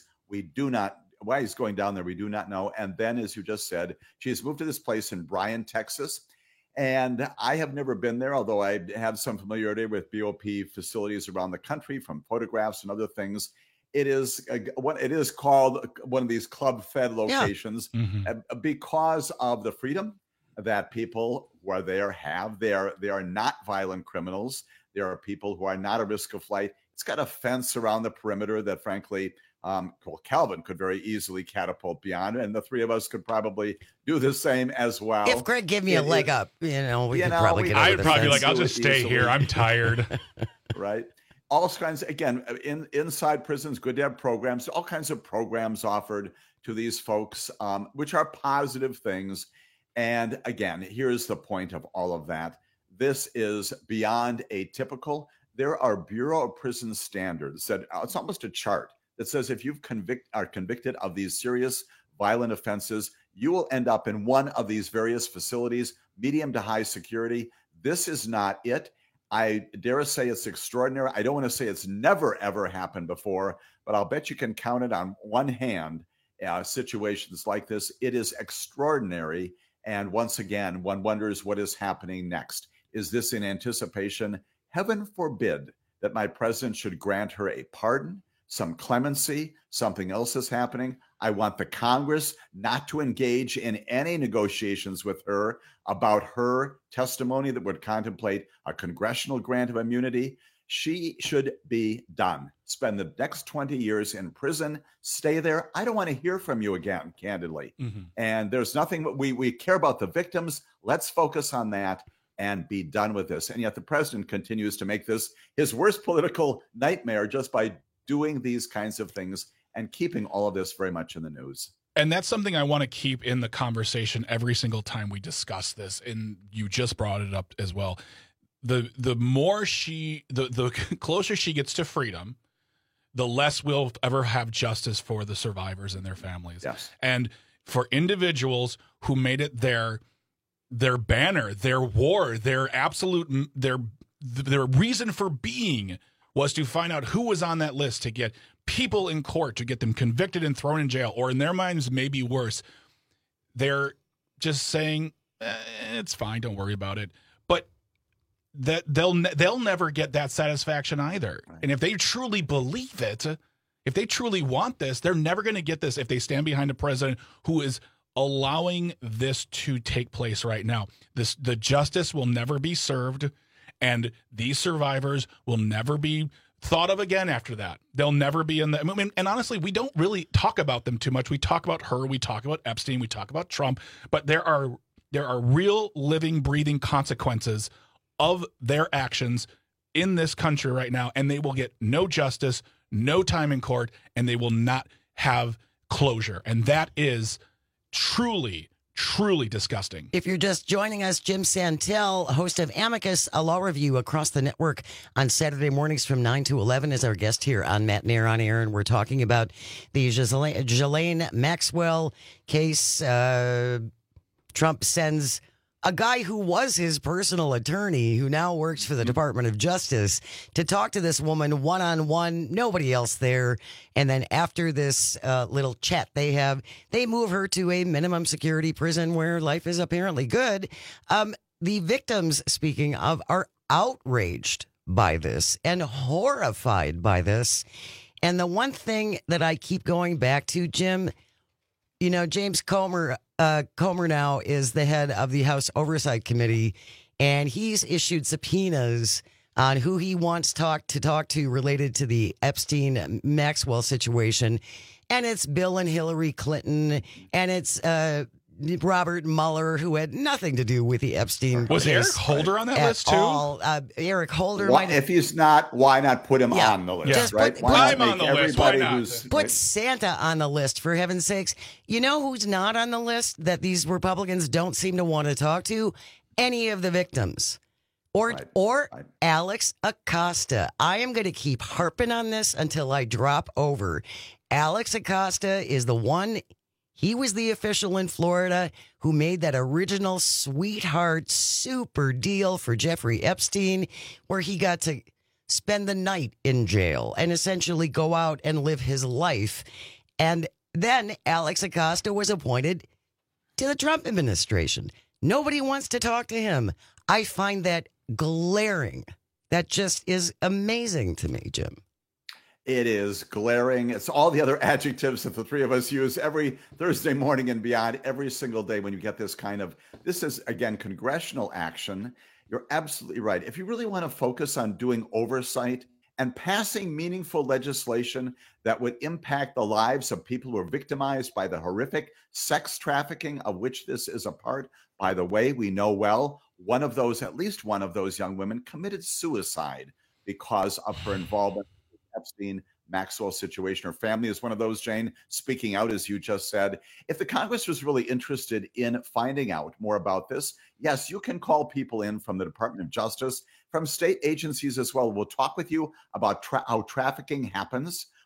going down there, we do not know. And then, as you just said, she's moved to this place in Bryan, Texas. And I have never been there, although I have some familiarity with BOP facilities around the country from photographs and other things. It is called one of these Club Fed locations because of the freedom that people who are there have. They are not violent criminals. There are people who are not a risk of flight. It's got a fence around the perimeter that, frankly, Calvin could very easily catapult beyond, and the three of us could probably do the same as well.
If Greg gave me a leg up, we could probably get over
I'd probably be like, I'll just stay here. I'm tired.
Right. All kinds, again, inside prisons, good to have programs, all kinds of programs offered to these folks, which are positive things. And again, here's the point of all of that. This is beyond atypical. There are Bureau of Prison standards that it's almost a chart that says if you've are convicted of these serious violent offenses, you will end up in one of these various facilities, medium to high security. This is not it. I dare say it's extraordinary. I don't want to say it's never, ever happened before, but I'll bet you can count it on one hand, situations like this. It is extraordinary. And once again, one wonders what is happening next. Is this in anticipation? Heaven forbid that my president should grant her a pardon, some clemency, something else is happening. I want the Congress not to engage in any negotiations with her about her testimony that would contemplate a congressional grant of immunity. She should be done. Spend the next 20 years in prison, stay there. I don't want to hear from you again, candidly. Mm-hmm. And there's nothing, we care about the victims. Let's focus on that and be done with this. And yet the president continues to make this his worst political nightmare just by doing these kinds of things and keeping all of this very much in the news.
And that's something I want to keep in the conversation every single time we discuss this. And you just brought it up as well. The more the closer she gets to freedom, the less we'll ever have justice for the survivors and their families.
Yes.
And for individuals who made it their banner, their war, their absolute, their reason for being was to find out who was on that list, to get people in court, to get them convicted and thrown in jail, or in their minds, maybe worse. They're just saying, it's fine, don't worry about it. But that they'll never get that satisfaction either. Right. And if they truly believe it, if they truly want this, they're never going to get this if they stand behind a president who is allowing this to take place right now. The justice will never be served, and these survivors will never be thought of again after that. They'll never be in the... I mean, and honestly, we don't really talk about them too much. We talk about her, we talk about Epstein, we talk about Trump, but there are real living, breathing consequences of their actions in this country right now, and they will get no justice, no time in court, and they will not have closure. And that is truly disgusting.
If you're just joining us, Jim Santel, host of Amicus, a law review across the network on Saturday mornings from 9 to 11, is our guest here on Matt Nair on Air, and we're talking about the Ghislaine Maxwell case. Trump sends a guy who was his personal attorney, who now works for the Department of Justice, to talk to this woman one-on-one, nobody else there. And then after this little chat they move her to a minimum security prison where life is apparently good. The victims, speaking of, are outraged by this and horrified by this. And the one thing that I keep going back to, Jim, you know, James Comer now is the head of the House Oversight Committee, and he's issued subpoenas on who he wants to talk to related to the Epstein-Maxwell situation. And it's Bill and Hillary Clinton, and it's Robert Mueller, who had nothing to do with the Epstein
Was
case
Eric Holder on that list too?
Eric Holder.
If he's not, why not put him on the list?
Yeah. Just
right?
put
him on the list. Why not?
Put Santa on the list, for heaven's sakes. You know who's not on the list that these Republicans don't seem to want to talk to? Any of the victims. Or Alex Acosta. I am going to keep harping on this until I drop over. Alex Acosta is the one. He was the official in Florida who made that original sweetheart super deal for Jeffrey Epstein, where he got to spend the night in jail and essentially go out and live his life. And then Alex Acosta was appointed to the Trump administration. Nobody wants to talk to him. I find that glaring. That just is amazing to me, Jim.
It is glaring. It's all the other adjectives that the three of us use every Thursday morning and beyond, every single day when you get this this is, again, congressional action. You're absolutely right. If you really want to focus on doing oversight and passing meaningful legislation that would impact the lives of people who are victimized by the horrific sex trafficking of which this is a part, by the way, we know well, at least one of those young women committed suicide because of her involvement Epstein-Maxwell situation. Her family is one of those, Jane, speaking out, as you just said. If the Congress was really interested in finding out more about this, yes, you can call people in from the Department of Justice, from state agencies as well. We'll talk with you about how trafficking happens.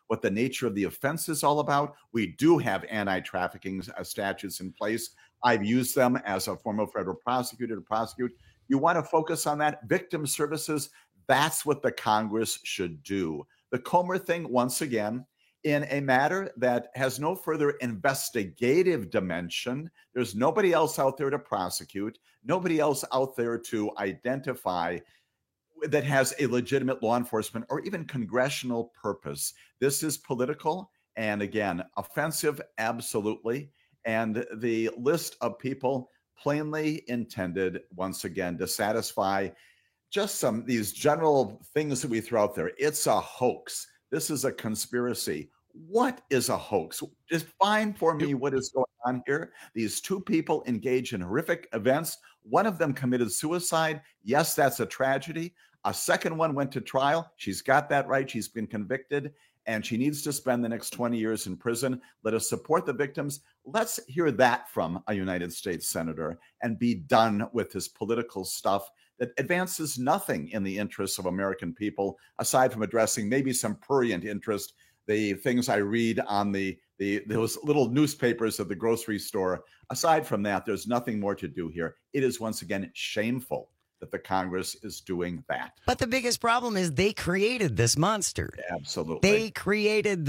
what the nature of the offense is all about. We do have anti-trafficking statutes in place. I've used them as a former federal prosecutor to prosecute. You want to focus on that. Victim services, that's what the Congress should do. The Comer thing, once again, in a matter that has no further investigative dimension. There's nobody else out there to prosecute, nobody else out there to identify that has a legitimate law enforcement or even congressional purpose. This is political and, again, offensive, absolutely. And the list of people plainly intended, once again, to satisfy just these general things that we throw out there. It's a hoax. This is a conspiracy. What is a hoax? Define for me what is going on here. These two people engage in horrific events. One of them committed suicide. Yes, that's a tragedy. A second one went to trial. She's got that right. She's been convicted, and she needs to spend the next 20 years in prison. Let us support the victims. Let's hear that from a United States senator and be done with this political stuff that advances nothing in the interests of American people, aside from addressing maybe some prurient interest, the things I read on those little newspapers at the grocery store. Aside from that, there's nothing more to do here. It is, once again, shameful that the Congress is doing that.
But the biggest problem is they created this monster.
Absolutely.
They created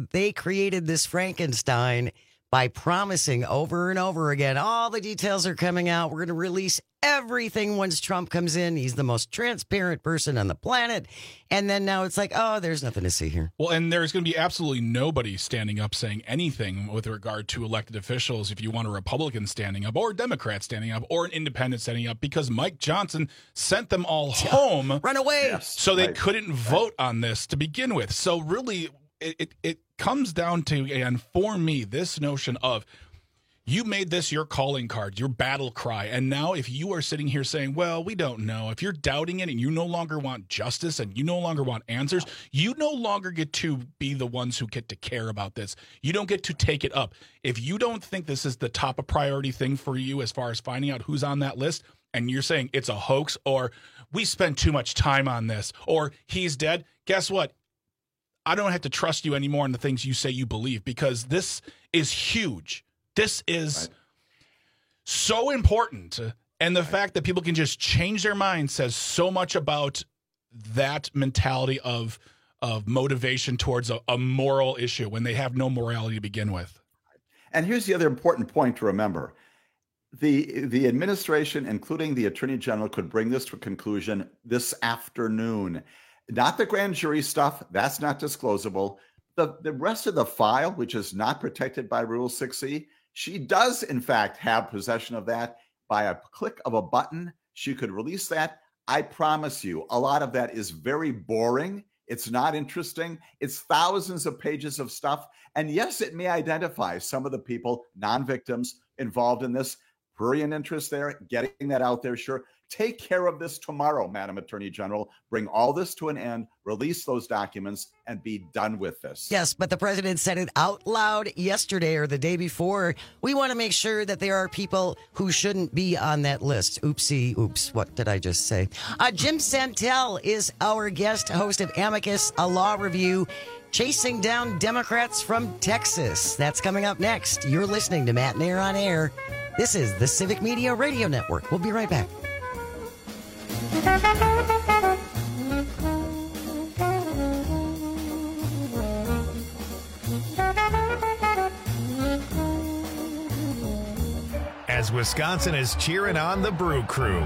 this Frankenstein by promising over and over again, all the details are coming out. We're going to release everything once Trump comes in. He's the most transparent person on the planet. And then now it's like, oh, there's nothing to see here.
Well, and there's going to be absolutely nobody standing up saying anything with regard to elected officials if you want a Republican standing up or a Democrat standing up or an independent standing up, because Mike Johnson sent them all home.
Run away.
Yes,
so they couldn't vote on this to begin with. So really, it comes down to, and for me, this notion of you made this your calling card, your battle cry. And now if you are sitting here saying, well, we don't know, if you're doubting it and you no longer want justice and you no longer want answers, you no longer get to be the ones who get to care about this. You don't get to take it up. If you don't think this is the top of priority thing for you as far as finding out who's on that list, and you're saying it's a hoax, or we spent too much time on this, or he's dead, guess what? I don't have to trust you anymore in the things you say you believe, because this is huge. This is so important. And the fact that people can just change their mind says so much about that mentality of motivation towards a moral issue when they have no morality to begin with.
And here's the other important point to remember. The administration, including the Attorney General, could bring this to a conclusion this afternoon. Not the grand jury stuff. That's not disclosable. The rest of the file, which is not protected by Rule 6E, she does, in fact, have possession of that. By a click of a button, she could release that. I promise you, a lot of that is very boring. It's not interesting. It's thousands of pages of stuff. And yes, it may identify some of the people, non-victims, involved in this. Prurient interest there, getting that out there, sure. Take care of this tomorrow, Madam Attorney General. Bring all this to an end, release those documents, and be done with this.
Yes, but the president said it out loud yesterday or the day before. We want to make sure that there are people who shouldn't be on that list. Oops, what did I just say? Jim Santel is our guest, host of Amicus, a law review, chasing down Democrats from Texas. That's coming up next. You're listening to Matt Nair on Air. This is the Civic Media Radio Network. We'll be right back.
As Wisconsin is cheering on the Brew Crew.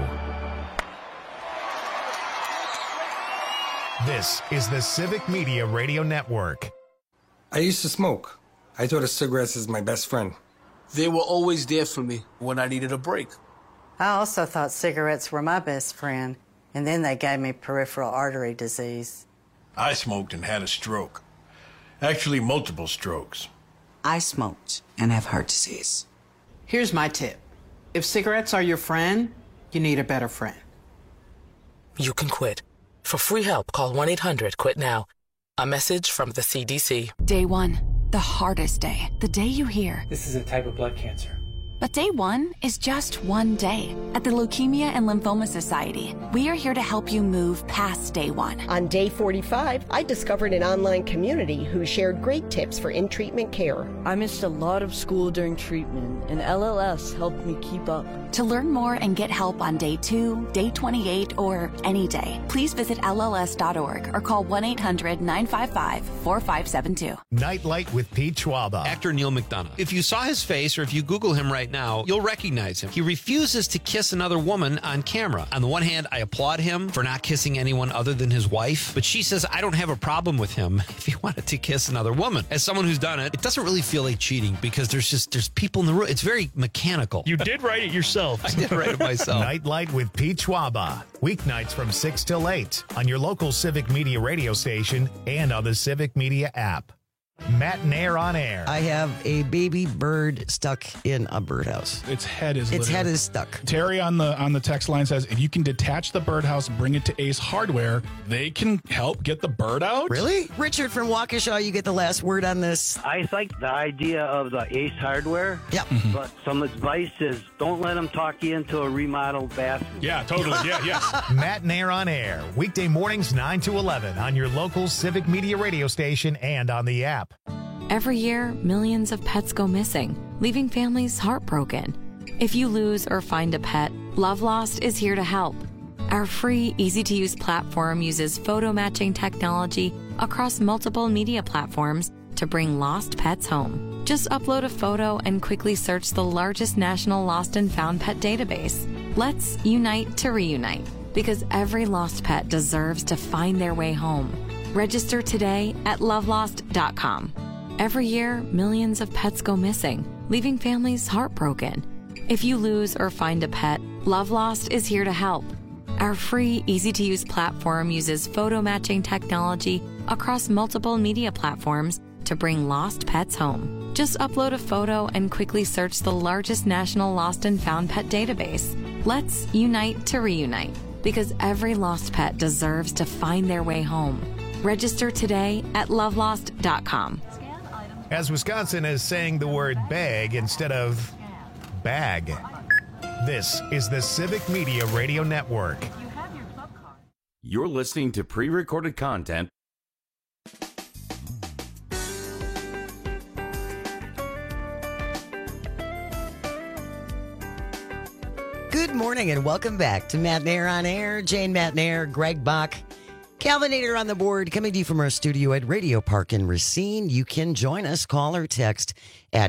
This is the Civic Media Radio Network.
I used to smoke. I thought of cigarettes as my best friend.
They were always there for me when I needed a break.
I also thought cigarettes were my best friend, and then they gave me peripheral artery disease.
I smoked and had a stroke. Actually, multiple strokes.
I smoked and have heart disease. Here's my tip. If cigarettes are your friend, you need a better friend.
You can quit. For free help, call 1-800-QUIT-NOW. A message from the CDC.
Day one, the hardest day. The day you hear,
this is a type of blood cancer.
But day one is just one day. At the Leukemia and Lymphoma Society, we are here to help you move past day one.
On day 45, I discovered an online community who shared great tips for in-treatment care.
I missed a lot of school during treatment, and LLS helped me keep up.
To learn more and get help on day 2, day 28, or any day, please visit LLS.org or call 1-800-955-4572.
Nightlight with Pete Schwaba.
Actor Neil McDonough. If you saw his face or if you Google him right now, you'll recognize him. He refuses to kiss another woman on camera. On the one hand, I applaud him for not kissing anyone other than his wife, but she says I don't have a problem with him if he wanted to kiss another woman. As someone who's done it, it doesn't really feel like cheating because there's people in the room. It's very mechanical.
You did write it yourself.
I did write it myself.
Nightlight with Pete Schwaba. Weeknights from 6 till 8 on your local Civic Media radio station and on the Civic Media app. Matt Nair on air.
I have a baby bird stuck in a birdhouse.
Its head is
stuck.
Terry on the text line says if you can detach the birdhouse and bring it to Ace Hardware, they can help get the bird out.
Really? Richard from Waukesha, you get the last word on this.
I like the idea of the Ace Hardware.
Yeah.
But some advice is don't let them talk you into a remodeled bathroom.
Yeah, totally. Yeah.
Matt Nair on air. Weekday mornings 9 to 11 on your local Civic Media radio station and on the app.
Every year, millions of pets go missing, leaving families heartbroken. If you lose or find a pet, Love Lost is here to help. Our free, easy-to-use platform uses photo matching technology across multiple media platforms to bring lost pets home. Just upload a photo and quickly search the largest national lost and found pet database. Let's unite to reunite, because every lost pet deserves to find their way home. Register today at lovelost.com. Every year, millions of pets go missing, leaving families heartbroken. If you lose or find a pet, Love Lost is here to help. Our free, easy-to-use platform uses photo matching technology across multiple media platforms to bring lost pets home. Just upload a photo and quickly search the largest national lost and found pet database. Let's unite to reunite, because every lost pet deserves to find their way home. Register today at lovelost.com.
As Wisconsin is saying the word bag instead of bag. This is the Civic Media Radio Network.
You're listening to pre-recorded content.
Good morning and welcome back to Matt Nair on air. Jane Matt Nair, Greg Bach, Calvinator on the board, coming to you from our studio at Radio Park in Racine. You can join us, call or text at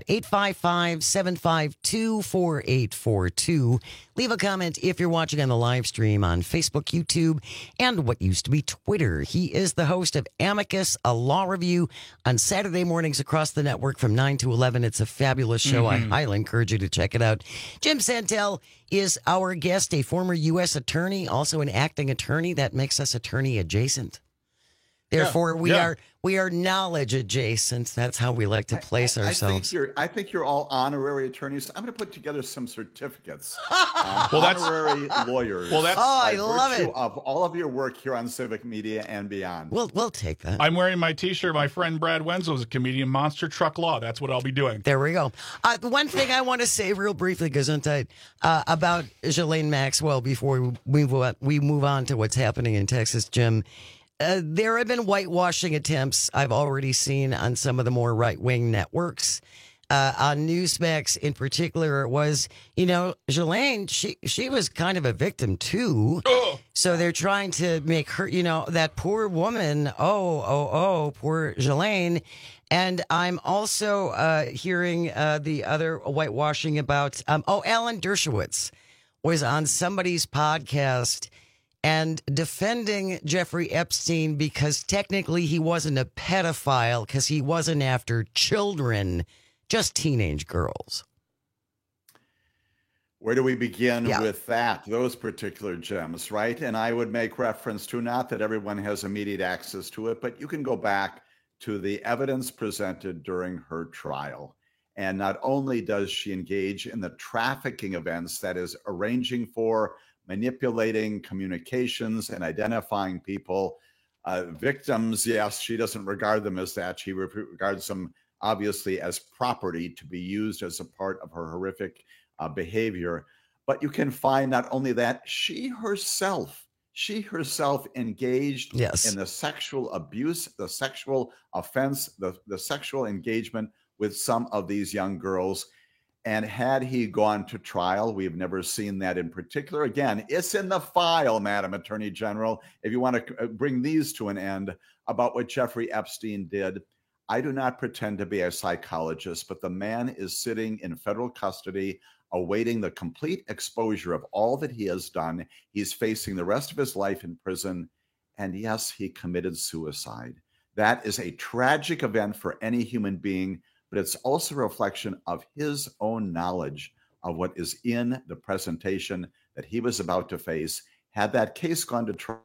855-752-4842. Leave a comment if you're watching on the live stream on Facebook, YouTube, and what used to be Twitter. He is the host of Amicus, a law review on Saturday mornings across the network from 9 to 11. It's a fabulous show. I highly encourage you to check it out. Jim Santel is our guest, a former U.S. attorney, also an acting attorney. That makes us attorney adjacent. Therefore, we are knowledge adjacent. That's how we like to place ourselves.
I think you're all honorary attorneys. I'm going to put together some certificates.
That's
honorary lawyers.
I love it.
Of all of your work here on Civic Media and beyond.
We'll take that.
I'm wearing my T-shirt. My friend Brad Wenzel is a comedian. Monster Truck Law. That's what I'll be doing.
There we go. The one thing I want to say real briefly, Gesundheit, about Ghislaine Maxwell before we move on to what's happening in Texas, Jim. There have been whitewashing attempts I've already seen on some of the more right-wing networks. On Newsmax in particular, it was, Ghislaine, she was kind of a victim too. So they're trying to make her, that poor woman, poor Ghislaine. And I'm also hearing the other whitewashing about, Alan Dershowitz was on somebody's podcast and defending Jeffrey Epstein because technically he wasn't a pedophile because he wasn't after children, just teenage girls.
Where do we begin with that? Those particular gems, right? And I would make reference to, not that everyone has immediate access to it, but you can go back to the evidence presented during her trial. And not only does she engage in the trafficking events, that is arranging for, manipulating communications and identifying people. Victims, yes, she doesn't regard them as that. She regards them obviously as property to be used as a part of her horrific behavior. But you can find not only that, she herself engaged in the sexual abuse, the sexual offense, the sexual engagement with some of these young girls. And had he gone to trial, we've never seen that in particular. Again, it's in the file, Madam Attorney General, if you want to bring these to an end about what Jeffrey Epstein did. I do not pretend to be a psychologist, but the man is sitting in federal custody awaiting the complete exposure of all that he has done. He's facing the rest of his life in prison. And yes, he committed suicide. That is a tragic event for any human being, but it's also a reflection of his own knowledge of what is in the presentation that he was about to face. Had that case gone to trial.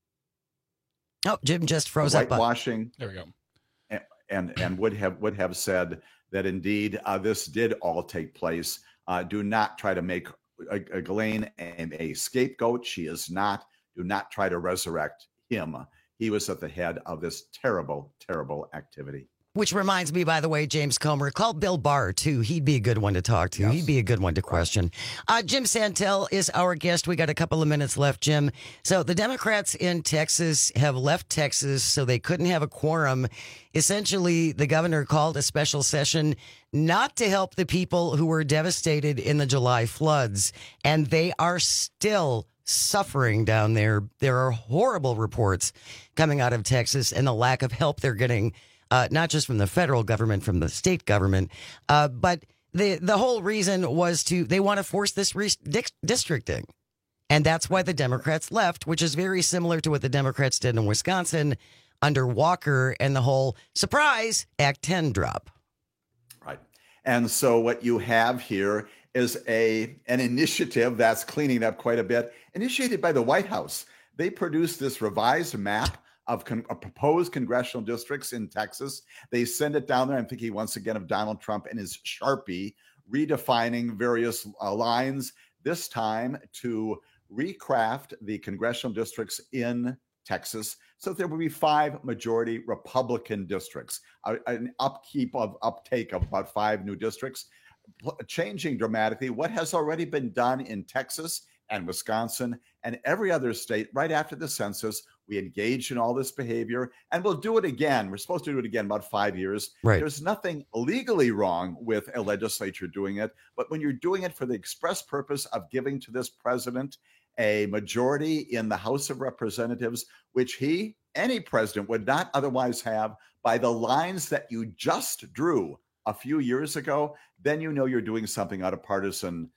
Oh, Jim just froze up.
Whitewashing.
There we go.
And would have said that indeed this did all take place. Do not try to make Ghislaine a scapegoat. She is not. Do not try to resurrect him. He was at the head of this terrible, terrible activity.
Which reminds me, by the way, James Comer, call Bill Barr, too. He'd be a good one to talk to. Yes. He'd be a good one to question. Jim Santel is our guest. We got a couple of minutes left, Jim. So the Democrats in Texas have left Texas, so they couldn't have a quorum. Essentially, the governor called a special session not to help the people who were devastated in the July floods, and they are still suffering down there. There are horrible reports coming out of Texas and the lack of help they're getting. Not just from the federal government, from the state government, but the whole reason was they want to force this redistricting. And that's why the Democrats left, which is very similar to what the Democrats did in Wisconsin under Walker and the whole surprise Act 10 drop.
Right. And so what you have here is an initiative that's cleaning up quite a bit, initiated by the White House. They produced this revised map of proposed congressional districts in Texas. They send it down there. I'm thinking once again of Donald Trump and his Sharpie redefining various lines, this time to recraft the congressional districts in Texas so there will be 5 majority Republican districts, an uptake of about 5 new districts, changing dramatically what has already been done in Texas and Wisconsin and every other state. Right after the census, we engaged in all this behavior, and we'll do it again. We're supposed to do it again in about 5 years.
Right.
There's nothing legally wrong with a legislature doing it, but when you're doing it for the express purpose of giving to this president a majority in the House of Representatives, which any president would not otherwise have by the lines that you just drew a few years ago, then you know you're doing something out of partisan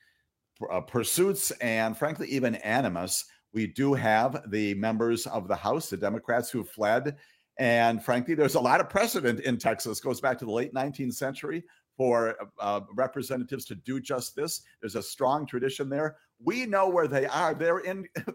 pursuits and frankly even animus. We do have the members of the House, the Democrats who fled, and frankly there's a lot of precedent in Texas. It goes back to the late 19th century for representatives to do just this. There's a strong tradition there. We know where they are. They're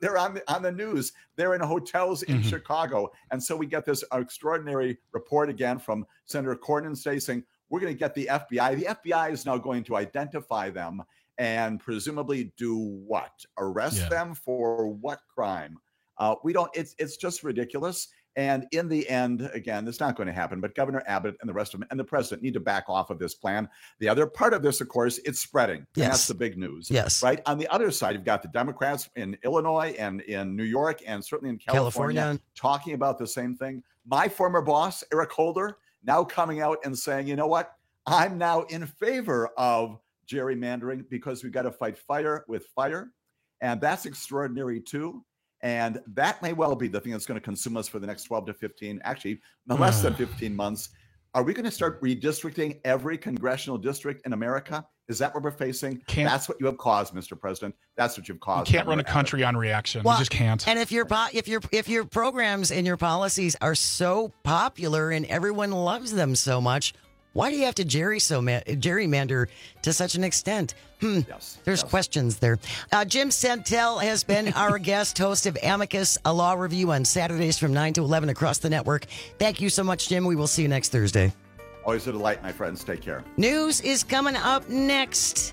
on the news. They're in hotels in Chicago, and so we get this extraordinary report again from Senator Cornyn saying we're going to get the FBI. The FBI is now going to identify them and presumably do what? Arrest them for what crime? We don't. It's just ridiculous. And in the end, again, it's not going to happen. But Governor Abbott and the rest of them and the president need to back off of this plan. The other part of this, of course, it's spreading.
Yes.
And that's the big news.
Yes.
Right. On the other side, you've got the Democrats in Illinois and in New York and certainly in California talking about the same thing. My former boss, Eric Holder, now coming out and saying, you know what? I'm now in favor of gerrymandering because we've got to fight fire with fire. And that's extraordinary, too. And that may well be the thing that's going to consume us for the next 12 to 15, actually, less than 15 months. Are we going to start redistricting every congressional district in America? Is that what we're facing? That's what you have caused, Mr. President. That's what you've caused.
You can't run a country on reaction.
Well,
you just can't.
And if your programs and your policies are so popular and everyone loves them so much, why do you have to gerrymander to such an extent? There's questions there. Jim Santel has been our guest, host of Amicus, a law review on Saturdays from 9 to 11 across the network. Thank you so much, Jim. We will see you next Thursday.
Always a delight, my friends. Take care.
News is coming up next.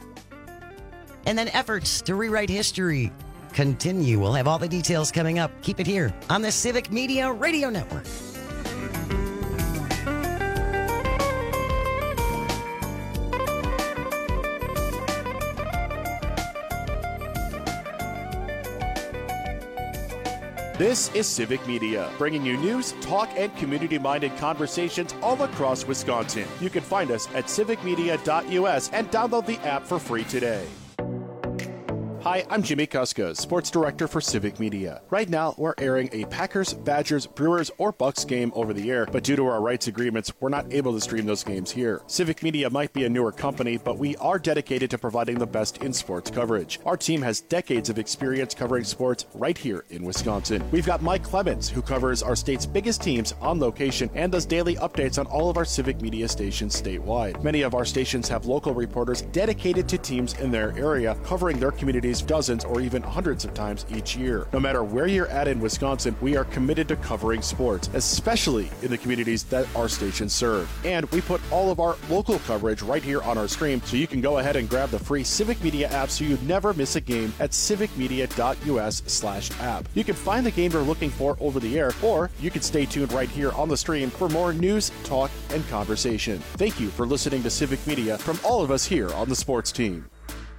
And then efforts to rewrite history continue. We'll have all the details coming up. Keep it here on the Civic Media Radio Network.
This is Civic Media, bringing you news, talk, and community-minded conversations all across Wisconsin. You can find us at civicmedia.us and download the app for free today. Hi, I'm Jimmy Kuskos, Sports Director for Civic Media. Right now, we're airing a Packers, Badgers, Brewers, or Bucks game over the air, but due to our rights agreements, we're not able to stream those games here. Civic Media might be a newer company, but we are dedicated to providing the best in sports coverage. Our team has decades of experience covering sports right here in Wisconsin. We've got Mike Clemens, who covers our state's biggest teams on location and does daily updates on all of our Civic Media stations statewide. Many of our stations have local reporters dedicated to teams in their area, covering their communities dozens or even hundreds of times each year. No matter where you're at in Wisconsin, we are committed to covering sports, especially in the communities that our stations serve. And we put all of our local coverage right here on our stream, so you can go ahead and grab the free Civic Media app so you never miss a game at civicmedia.us/app. You can find the game you're looking for over the air, or you can stay tuned right here on the stream for more news, talk, and conversation. Thank you for listening to Civic Media from all of us here on the sports team.